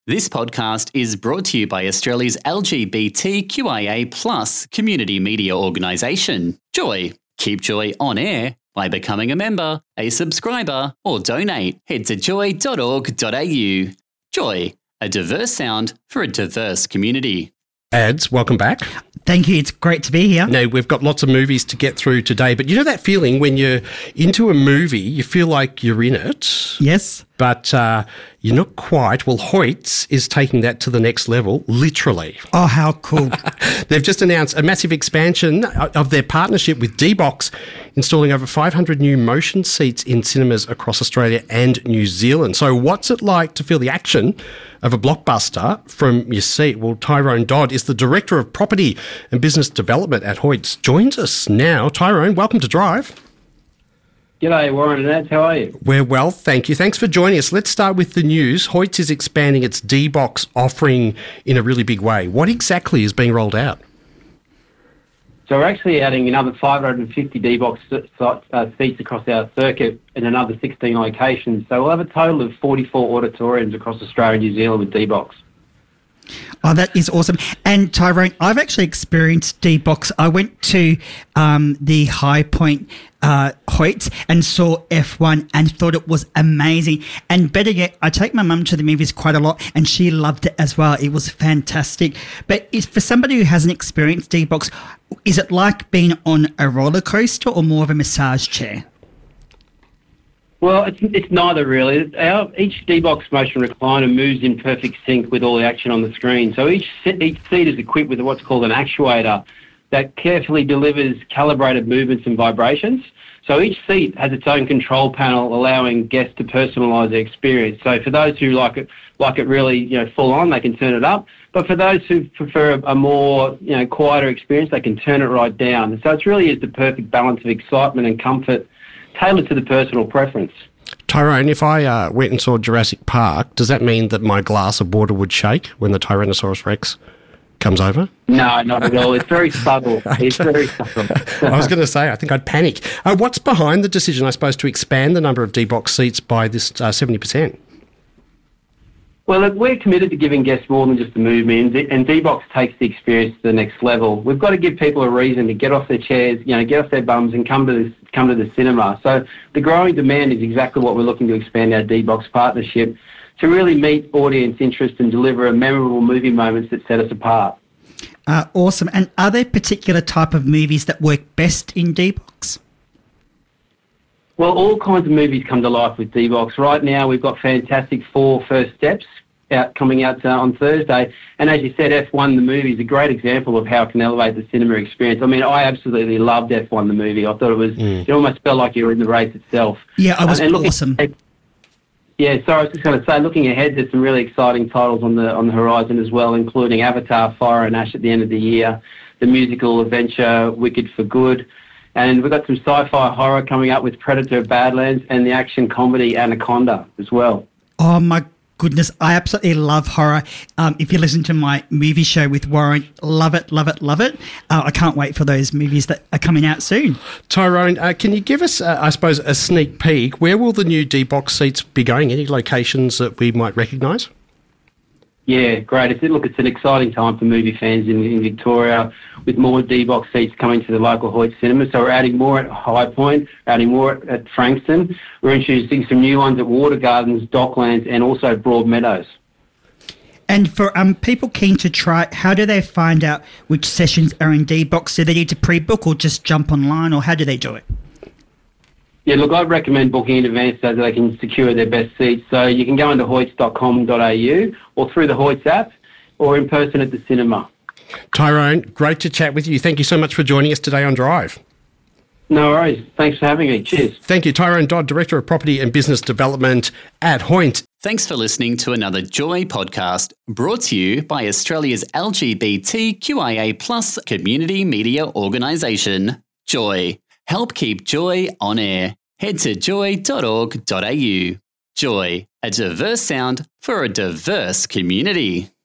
This podcast is brought to you by Australia's LGBTQIA+ community media organisation, Joy. Keep Joy on air by becoming a member, a subscriber, or donate. Head to joy.org.au. Joy, a diverse sound for a diverse community. Ads, welcome back. Thank you. It's great to be here. Now, we've got lots of movies to get through today, but you know that feeling when you're into a movie, you feel like you're in it? Yes. But you're not quite. Well, Hoyts is taking that to the next level, literally. Oh, how cool. They've just announced a massive expansion of their partnership with D-Box, installing over 500 new motion seats in cinemas across Australia and New Zealand. So what's it like to feel the action of a blockbuster from your seat? Well, Tyrone Dodd is the Director of Property and Business Development at Hoyts. Joins us now. Tyrone, welcome to Drive. G'day, Warren and Ads. How are you? We're well, thank you. Thanks for joining us. Let's start with the news. Hoyts is expanding its D-Box offering in a really big way. What exactly is being rolled out? So we're actually adding another 550 D-Box seats across our circuit in another 16 locations. So we'll have a total of 44 auditoriums across Australia and New Zealand with D-Box. Oh, that is awesome. And Tyrone, I've actually experienced D-Box. I went to the High Point Hoyts and saw F1 and thought it was amazing. And better yet, I take my mum to the movies quite a lot and she loved it as well. It was fantastic. But for somebody who hasn't experienced D-Box, is it like being on a roller coaster or more of a massage chair? Well, it's neither really. Each D-Box motion recliner moves in perfect sync with all the action on the screen. So each seat is equipped with what's called an actuator that carefully delivers calibrated movements and vibrations. So each seat has its own control panel, allowing guests to personalise their experience. So for those who like it really, full on, they can turn it up. But for those who prefer a more, quieter experience, they can turn it right down. So it really is the perfect balance of excitement and comfort, tailored to the personal preference. Tyrone, if I went and saw Jurassic Park, does that mean that my glass of water would shake when the Tyrannosaurus Rex comes over? No, not at all. It's very subtle. Okay. It's very subtle. I was going to say, I think I'd panic. What's behind the decision, I suppose, to expand the number of D-Box seats by this 70%? Well, look, we're committed to giving guests more than just a movie, and D-Box takes the experience to the next level. We've got to give people a reason to get off their chairs, get off their bums and come to the cinema. So the growing demand is exactly what we're looking to expand our D-Box partnership to really meet audience interest and deliver a memorable movie moments that set us apart. Awesome. And are there particular type of movies that work best in D-Box? Well, all kinds of movies come to life with D-Box. Right now, we've got fantastic 4 First Steps coming out on Thursday. And as you said, F1 the movie is a great example of how it can elevate the cinema experience. I mean, I absolutely loved F1 the movie. I thought it almost felt like you were in the race itself. Yeah, it was awesome. Yeah, so I was just going to say, looking ahead, there's some really exciting titles on the horizon as well, including Avatar, Fire and Ash at the end of the year, the musical adventure Wicked for Good, and we've got some sci-fi horror coming up with Predator Badlands and the action comedy Anaconda as well. Oh, my goodness. I absolutely love horror. If you listen to my movie show with Warren, love it, love it, love it. I can't wait for those movies that are coming out soon. Tyrone, can you give us, I suppose, a sneak peek? Where will the new D-Box seats be going? Any locations that we might recognise? Yeah, great. It's an exciting time for movie fans in Victoria, with more D-Box seats coming to the local Hoyt cinema. So we're adding more at High Point, adding more at Frankston. We're introducing some new ones at Water Gardens, Docklands, and also Broadmeadows. And for people keen to try it, how do they find out which sessions are in D-Box? Do they need to pre-book or just jump online, or how do they do it? Yeah, look, I'd recommend booking in advance so that they can secure their best seats. So you can go into hoyts.com.au or through the Hoyts app or in person at the cinema. Tyrone, great to chat with you. Thank you so much for joining us today on Drive. No worries. Thanks for having me. Cheers. Thank you. Tyrone Dodd, Director of Property and Business Development at Hoyts. Thanks for listening to another Joy podcast brought to you by Australia's LGBTQIA+ community media organisation, Joy. Help keep Joy on air. Head to joy.org.au. Joy, a diverse sound for a diverse community.